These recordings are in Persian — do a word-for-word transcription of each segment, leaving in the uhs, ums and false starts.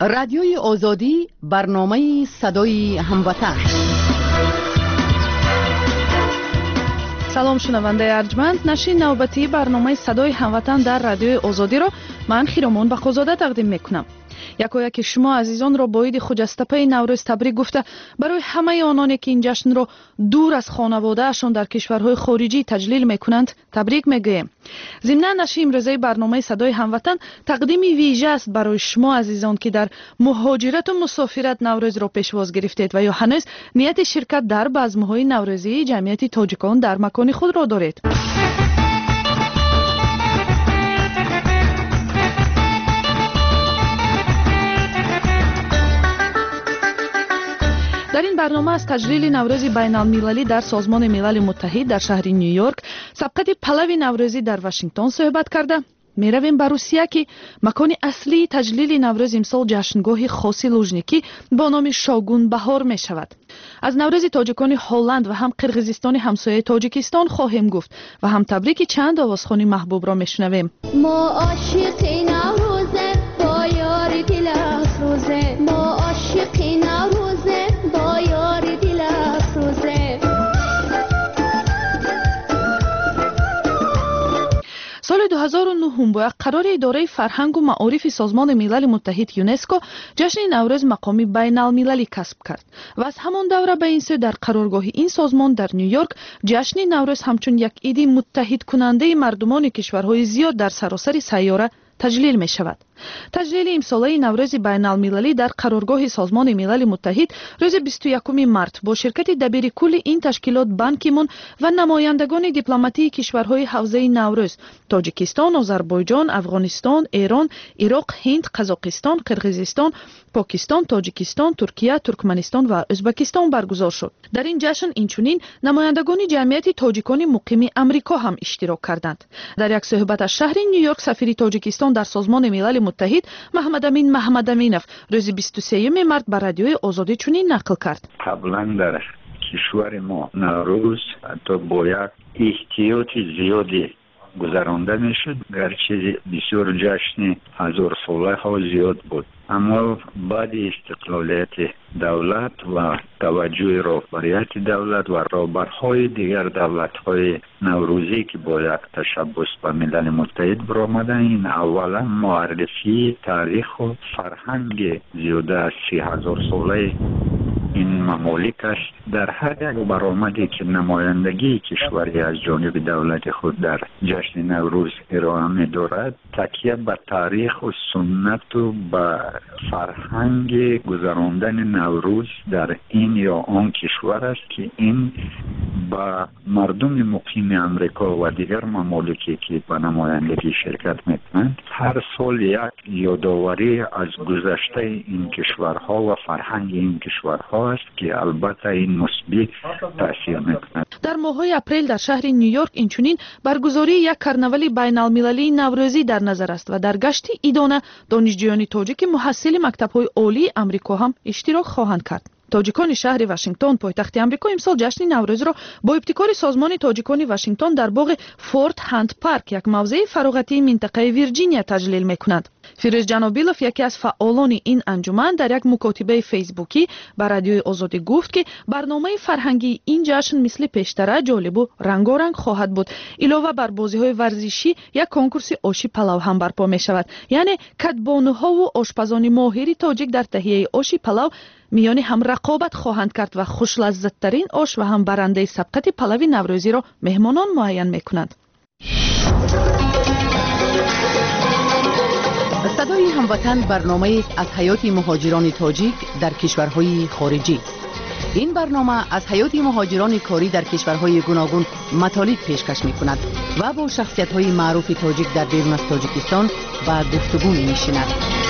رادیوی آزادی، برنامه صدای هموطن. سلام شنونده ارجمند، نشر نوبتی برنامه صدای هموطن در رادیوی آزادی را من خیرمان بخوزاده تقدیم میکنم. یکایک شما عزیزان را با عید خجسته پی نوروز تبریک گفته برای همه آنانی که این جشن را دور از خانواده اشان در کشورهای خارجی تجلیل میکنند تبریک میگویم. ضمن نشر امروزه برنامه صدای هموطن تقدیم ویژه است برای شما عزیزان که در مهاجرت و مسافرت نوروز را پیشواز گرفتید و یا هنوز نیت شرکت در بزم‌های نوروزی جمعیت تاجیکان در مکان خود را دارید. در این برنامه از تجلیل نوروز بین المللی در سازمان ملل متحد در شهر نیویورک، سبقت پلو نوروزی در واشنگتن صحبت کرده. می رویم به روسیه که مکان اصلی تجلیل نوروز امسال جشنگاه خاصی لوژنیکی با نام شاگون بهار می شود. از نوروز تاجیکان هلند و هم قرقیزستان همسایه تاجیکستان خواهیم گفت و هم تبریک چند آوازخوانی محبوب را می شنویم. ما عاشقی نوروزه با یار دل افروزه، ما عاشقی نوروزه با یار دل افروزه. سال دو هزار و نه با قرار اداره فرهنگ و معارف سازمان ملل متحد یونسکو جشن نوروز مقامی بین المللی کسب کرد و از همان دوره به این سو در قرارگاه این سازمان در نیویورک جشن نوروز همچون یک عید متحد کننده مردمان کشورهای زیاد در سراسر سیاره تجلیل می شود. تجلیل امساله نوروز بین المللی در قرارگاه سازمان ملل متحد روز بیست و یکم مارس با شرکت دبیر کل این تشکیلات بان کی مون و نمایندگان دیپلماتی کشورهای حوزه نوروز تاجیکستان، آذربایجان، افغانستان، ایران، عراق، هند، قزاقستان، قرقیزستان، پاکستان، تاجیکستان، ترکیه، ترکمنستان و ازبکستان برگزار شد. در این جشن اینچنین نمایندگان جمعیت تاجیکان مقیم امریکا هم اشتراک کردند. در یک صحبت از شهر نیویورک سفیر تاجیکستان در سازمان ملل متحد محمد امین محمد امینов روز بیست و سوم مارس بر رادیوی آزادی چنین نقل کرد. قبلا در کشور ما نوروز تا با یک احتیاط زیادی گذرانده میشد، گرچه بسیار جشن هزار ساله ها زیاد بود، اما بعد استقلالیت دولت و توجه رهبریت دولت و رهبرهای دیگر دولت‌های نوروزی که با یک تشبث به ملل متحد برآمدند، این اولا معرفی تاریخ و فرهنگ زیاده از سی هزار ساله این ممالک است. در هر یک برآمدی که نمایندگی کشوری از جانب دولت خود در جشن نوروز ارائه می‌دارد، تکیه به تاریخ و سنت و به فرهنگ گذراندن نوروز در این یا آن کشور است که این با مردم مقیم امریکا و دیگر ممالکی که به نمایندگی شرکت می‌کنند هر سال یک یادآوری از گذشته این کشورها و فرهنگ این کشورها است که البته این مثبت تاثیر می‌کند. در ماه‌های اپریل در شهر نیویورک اینچنین برگزاری یک کرنوالی بین المللی نوروزی در نظر است و در گشت ایدانه دانشجویان تاجیک محصل مکتب‌های عالی امریکا هم اشتراک خواهند کرد. تاجیکان شهر واشنگتن پایتخت آمریکا امسال جشن نوروز را با ابتکار سازمان تاجیکان واشنگتن در باغ فورت هند پارک، یک موضع فراغتی منطقه ویرجینیا تجلیل می‌کند. فیروز جنابیلوف یکی از فعالان این انجمن در یک مکاتبه فیسبوکی بر رادیوی آزادی گفت که برنامه فرهنگی این جشن مثل پیشتر جالب و رنگارنگ خواهد بود. علاوه بر بازی‌های ورزشی یک کنکورس آشی پلو هم برپا می‌شود، یعنی کدبانوها و آشپزان ماهر تاجیک در تهیه آشی پلو میان هم رقابت خواهند کرد و خوش لذت ترین آش و هم برنده سبقت پلو نوروزی را مهمانان معین می‌کنند. صدای هموطن برنامه است از حیات مهاجران تاجیک در کشورهای خارجی. این برنامه از حیات مهاجران کاری در کشورهای گوناگون مطالب پیشکش می‌کند و با شخصیت‌های معروف تاجیک در بیرون از تاجیکستان و گفتگو می‌نشیند.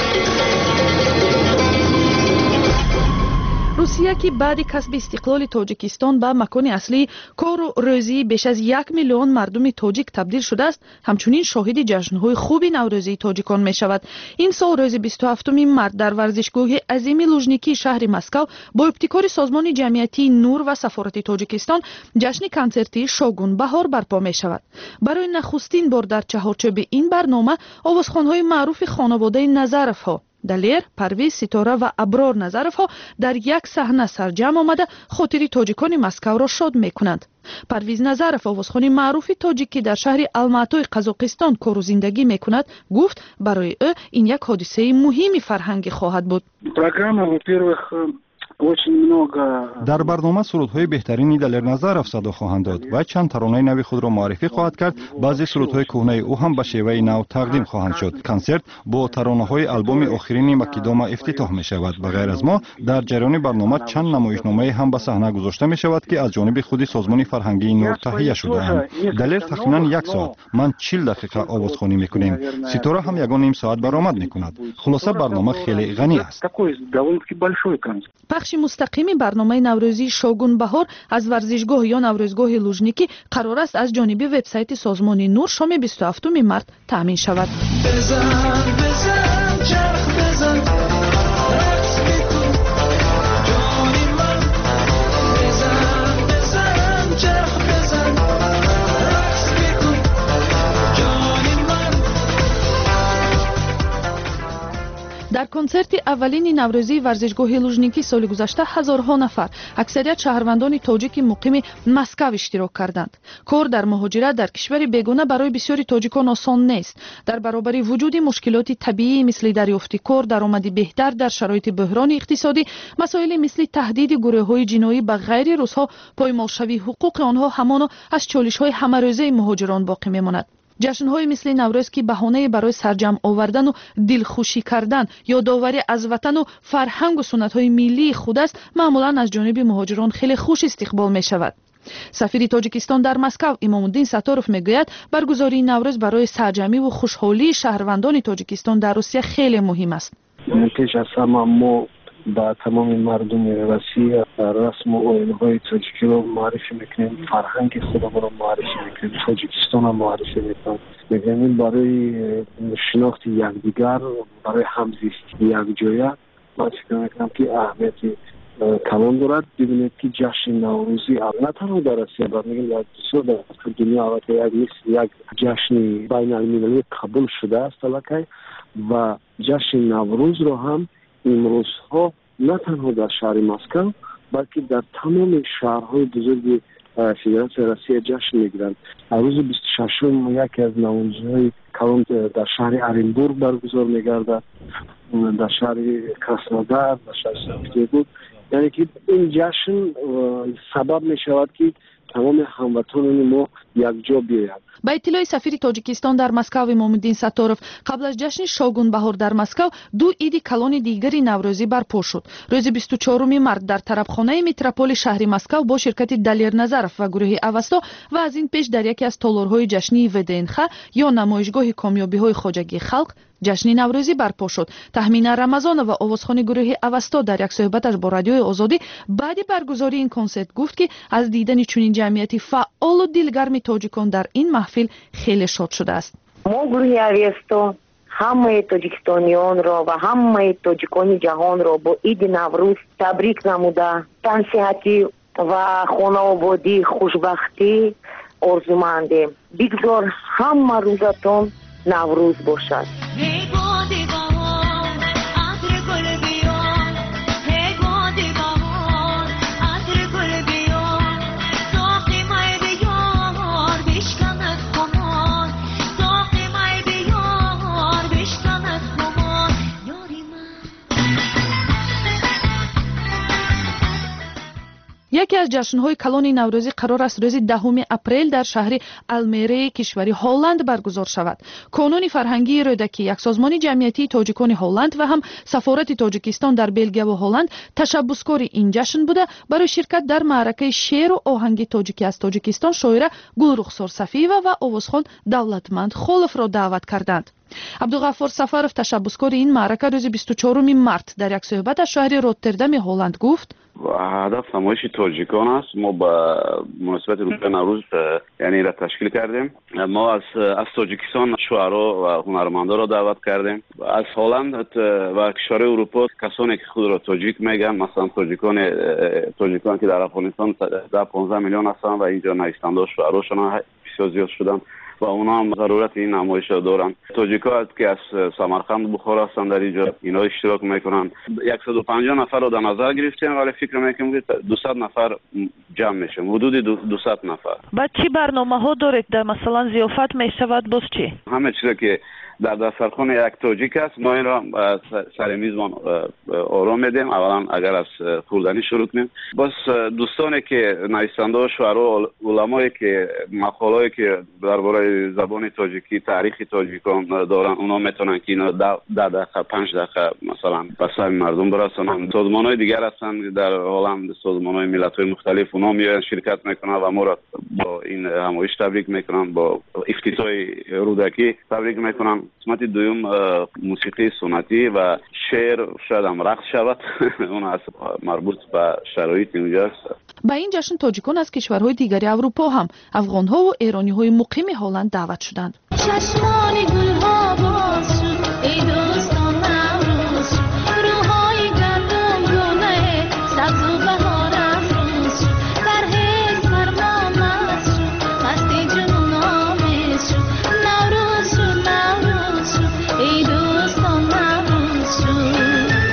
روسیه که بعد کسب استقلال تاجیکستان به مکان اصلی کار و روزی بیش از یک میلیون مردم تاجیک تبدیل شده است، همچنین شاهد جشن‌های خوب نوروزی تاجیکان می شود. این سال روز بیست و هفتم مارس در ورزشگاه عظیم لوژنیکی شهر مسکو با ابتکار سازمان جمعیتی نور و سفارت تاجیکستان جشن کنسرتی شاگون بهار برپا می شود. برای نخستین بار در چهارچوب این برنامه آوازخوان‌های معروف خانواده نظرف‌ها далер, парвиз, ситора ва аброр назаровҳо дар як саҳна сарҷамъ омада хотири тоҷикони Москавро шод мекунанд. парвиз назаров, овозхони маъруфи тоҷик ки дар шаҳри Алматои Қазоқистон кору зиндагӣ мекунад, гуфт барои ӯ ин як ҳодисаи муҳими фарҳангӣ хоҳад буд. Программа, во-первых, очень много. дар барнома сурудҳои беҳтарини Далер Назаров садо хоҳанд дод ва чанд таронаи нави худро муаррифӣ хоҳад кард. баъзе сурудҳои кӯҳнаи ӯ ҳам ба шеваи нав тақдим хоҳанд шуд. консерт бо таронаҳои албоми охирини Макидома ифтитоҳ мешавад. ба ғайр аз мо дар ҷараёни барнома чанд намоишномае ҳам ба саҳна гузошта мешавад ки аз ҷониби худи созмони фарҳангии нур таҳия шудаанд. Далер тахминан як соат, ман чил дақиқа овозхонӣ мекунем. ситора ҳам ягон ним соат баромад мекунад. хулоса барнома хеле ғанӣ аст. пахши мустақими барномаи наврӯзии Шогун Баҳор аз варзишгоҳ ё наврӯзгоҳи Лужникӣ қарор аст аз ҷониби вебсайти созмони Нур шоми бисту ҳафтуми март таъмин шавад. дар консерти аввалини наврӯзии варзишгоҳи Лужникӣ соли гузашта ҳазорҳо нафар, аксарият шаҳрвандони тоҷики муқими Москав иштирок карданд. кор дар муҳоҷират дар кишвари бегона барои бисёри тоҷикон осон нест. дар баробари вуҷуди мушкилоти табиӣ мисли дарёфти кор, даромади беҳтар дар шароити буҳрони иқтисодӣ, масоили мисли таҳдиди гурӯҳҳои ҷиноӣ ба ғайри русҳо, поймолшавии ҳуқуқи онҳо ҳамоно аз чолишҳои ҳамарӯзаи муҳоҷирон боқӣ мемонад. ҷашнҳои мисли наврӯз ки баҳонае барои сарҷамъ овардану дилхушӣ кардан, ёдоварӣ аз ватану фарҳангу суннатҳои миллии худ аст, маъмулан аз ҷониби муҳоҷирон хеле хуш истиқбол мешавад. сафири Тоҷикистон дар Москав Имомуддин Саторов мегӯяд, баргузории Наврӯз барои сарҷамъиву хушҳолии шаҳрвандони Тоҷикистон дар Русия хеле муҳим аст. пеш аз ҳама мо ба тамоми мардуми Россия расму оинҳои тоҷикиро муаррифӣ мекунем, фарҳанги худамонро муаррифӣ мекунем, Тоҷикистонро муаррифӣ мекунем. мекунем барои шинохти якдигар, барои ҳамзисти якҷоя. ман фикр мекунам ки аҳамияти калон дорад. бибинед ки ҷашни наврӯзӣ на танҳо дар Россия, балки мегӯям дар бисёр дар дунё аллакай як мисли як ҷашни байналмилалӣ қабул шудааст аллакай ва ҷашни наврӯзро ҳам имрӯзҳо на танҳо дар шаҳри Москав, балки дар тамоми шаҳрҳои бузурги Федератсияи Россия ҷашн мегиранд. рӯзи бисту шашум яке аз наврӯзҳои калон дар шаҳри Оренбург баргузор мегардад, дар шаҳри Краснодар, дар шаҳри Санкт-Петербург. яъне ки ин ҷашн сабаб мешавад ки тамоми ҳамватонони мо якҷо биёянд. ба иттилои сафири Тоҷикистон дар Москав Имомуддин Саторов, қабл аз ҷашни Шогун Баҳор дар Москав ду иди калони дигари наврӯзӣ барпо шуд. рӯзи бисту чоруми март дар тарабхонаи метрополи шаҳри Москав бо ширкати Далер Назаров ва гурӯҳи Авасто ва аз ин пеш дар яке аз толорҳои ҷашнии ВДНХ ё намоишгоҳи комёбиҳои хоҷагии халқ ҷашни наврӯзӣ барпо шуд. Таҳмина Рамазонова, овозхони гурӯҳи Авасто, дар як суҳбаташ бо радиои Озодӣ баъди баргузории ин консерт гуфт ки аз дидани чунин ҷамъияти фаъолу дилгарми тоҷикон дар ин маҳфил хеле шод шудааст. мо гурӯҳи Авасто ҳамаи тоҷикистонионро ва ҳамаи тоҷикони ҷаҳонро бо иди Наврӯз табрик намуда тансиҳатӣ ва хонаободӣ, хушбахтӣ орзумандем. бигзор ҳама рӯзатон Наврӯз бошад. яке аз ҷашнҳои калони наврӯзӣ қарор аст рӯзи даҳуми апрел дар шаҳри Алмереи кишвари Ҳолланд баргузор шавад. Конуни фарҳангии рӯдакӣ, як созмони ҷамъиятии тоҷикони Ҳолланд ва ҳам сафорати Тоҷикистон дар Белгия ва Ҳолланд ташаббускори ин ҷашн буда барои ширкат дар маъракаи шеъру оҳанги тоҷикӣ аз Тоҷикистон шоира Гулрухсор Сафиева ва овозхон Давлатманд Холовро даъват карданд. Абдуғаффор Сафаров, ташаббускори ин маърака, рӯзи бисту чоруми март дар як суҳбаташ шаҳри Роттердами Ҳолланд гуфт: ҳадаф намоиши тоҷикон аст. мо ба муносибати рӯзаи Наврӯз яъне ра ташкил кардем. мо аз аз Тоҷикистон шуъаро ва ҳунармандонро даъват кардем. аз Ҳолланд ва кишварҳои Урупо касоне ки худро тоҷик мегӯянд, масалан тоҷиконе тоҷикон ки дар Афғонистон да понздаҳ миллион ҳастанд ва инҷо навистандаҳо шуъарошон бисёр зиёд шуданд. و اونا هم ضرورت این نمایش را دارن. تاجیک‌ها که از سمرقند بخارا هستند در اینجا اینا اشتراک میکنن. صد و پنجاه نفر رو در نظر گرفتیم ولی فکر میکنم که دویست نفر جمع میشه، حدود دویست نفر. بعد چی برنامه‌ها دارید؟ در مثلا ضیافت میشود باز چی؟ همه چیزی که در دسترخوان یک تاجیک است ما این را سر میزبان آرام میدیم. اولا اگر از خوردنی شروع کنیم، باز دوستانی که نویسنده و شعرا علمایی که مقاله‌ای که درباره زبان تاجیکی تاریخ تاجیکان دارن اونا میتونن که اینا ده دقیقه پنج دقیقه مثلا به سر مردم برسونن. سازمان‌های دیگر هستن در عالم، سازمان‌های ملت‌های مختلف، اونا میان شرکت میکنن و ما را با این همایش تبریک میکنن، با افتتاح رودکی تبریک میکنن. قسمت دوم موسیقی سنتی و شعر شاید هم رقص شود اون از مربوط به شرایط اینجا است. با این جشن تاجیکان از کشورهای دیگری اروپا هم افغان‌ها و ایرانی‌های مقیم هلند دعوت شدند. چشمان گل‌ها باز شد ای دوستان نوروز، روهای گندم گونه سبز و بهار افروز شد، پرهیز فرمان مست شد، مستی جنون آمیز شد، نوروز شد نوروز شد ای دوستان نوروز شد.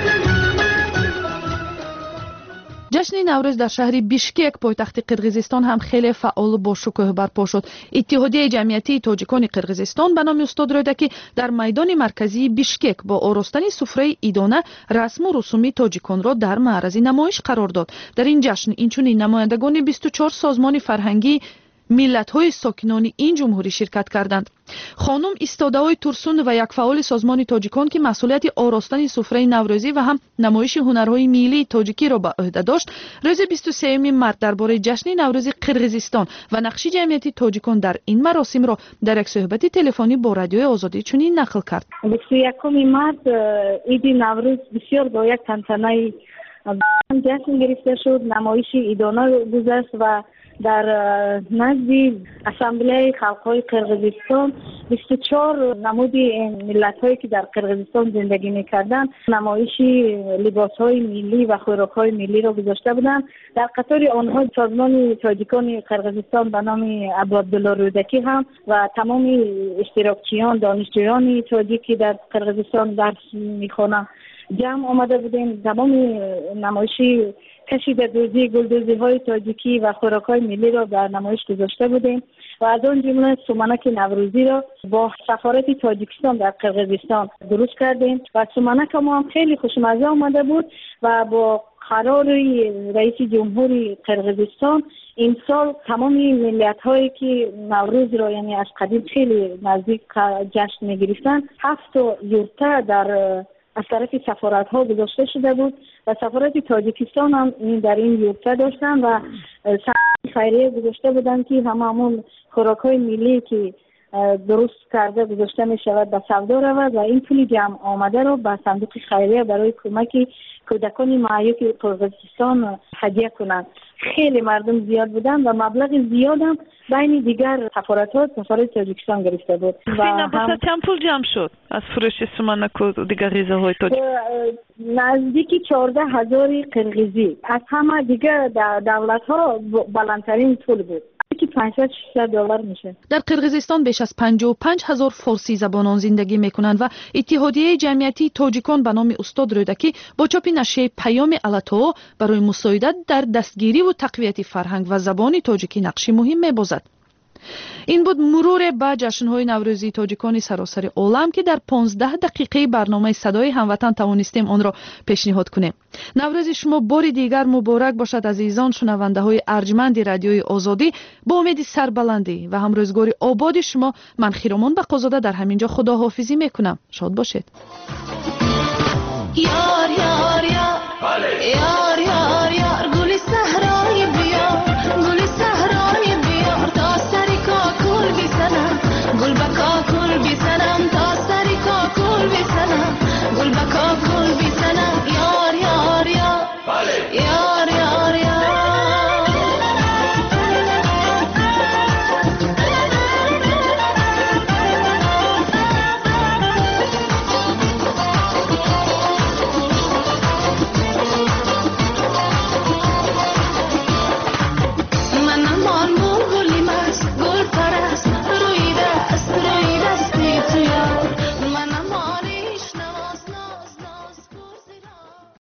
جشن نوروز در شهر بیشکک پایتخت قرقیزستان هم خیلی فعال و با شکوه برپا شد. اتحادیه جمعیتی تاجیکان قرقیزستان به نام استاد رودکی در میدان مرکزی بیشکک با آراستن سفره ایدانه رسم و رسومی تاجیکان را در معرض نمایش قرار داد. در این جشن اینچنین نمایندگان بیست و چهار سازمان فرهنگی ملت‌های ساکنان این جمهوری شرکت کردند. خانم استاده‌های ترسون و یک فعال سازمان تاجیکان که مسئولیت آراستن سفره نوروزی و هم نمایش هنرهای ملی تاجیکی را به عهده داشت، روز بیست و سوم مارس درباره جشن نوروز قرقیزستان و نقش جمعیت تاجیکان در این مراسم را در یک صحبت تلفنی با رادیوی آزادی چنین نقل کرد. بیست و یکم مارس عید نوروز بسیار با یک تنتنه جشن گرفته شد. نمایش ایدانه گذشت و در نزد اسامبله خلق‌های قرقیزستان بیست و چهار نمود ملت‌هایی که در قرقیزستان زندگی می‌کردند نمایش لباس‌های ملی و خوراک‌های ملی را گذاشته بودند. در قطار آنها سازمان تاجیکان قرقیزستان به نام عبدالله رودکی هم و تمام اشتراکچیان دانشجویان تاجیکی در قرقیزستان درس می‌خوانند جمع آمده بودیم. تمام نمایشی کشید دوزی گلدوزی های تاجیکی و خوراک های ملی را در نمایش گذاشته بودیم و از آن جمله سومنک نوروزی را با سفارت تاجیکستان در قرقیزستان درست کردیم و سومنک ما هم خیلی خوشمزه آمده بود و با قرار رئیس جمهور قرقیزستان این سال تمام ملیت هایی که نوروز را یعنی از قدیم خیلی نزدیک جشن می گرفتن هفت یورته در از طرف سفارت ها گذاشته شده بود و سفارت تاجیکستان هم در این یورته داشتن و خیریه گذاشته بودن که همه همون خوراک های ملی که درست کرده گذاشته می شود به سودا رود و این پول جمع آمده رو به صندوق خیریه برای کمک کودکان معیوب قرقیزستان هدیه کنند. خیلی مردم زیاد بودن و مبلغ زیاد هم بین دیگر سفارت ها سفارت تاجیکستان گرفته بود. و هم چند پول جمع شد از فروش سومنک و دیگر غذاهای تاجیک؟ نزدیک چهارده هزار قرقیزی. از همه دیگر دولت ها بلندترین پول بود که پانصد شصت دلار میشه. در قرقیزستان بیش از پنجاه و پنج هزار فارسی زبانان زندگی میکنند و اتحادیه جمعیتی تاجیکان به نام استاد رودکی با چاپ نشریه پیام الاتو برای مساعدت در دستگیری و تقویت فرهنگ و زبان تاجیکی نقشی مهم میبازد. این بود مرور به جشن‌های نوروزی تاجیکان سراسر عالم که در پانزده دقیقه برنامه صدای هموطن توانستیم آن را پیشنهاد کنیم. نوروز شما بار دیگر مبارک باشد عزیزان شنونده‌های ارجمند رادیوی آزادی. با امید سربلندی و هم روزگاری آباد شما من خیرمان بقازاده در همینجا خداحافظی میکنم. شاد باشید.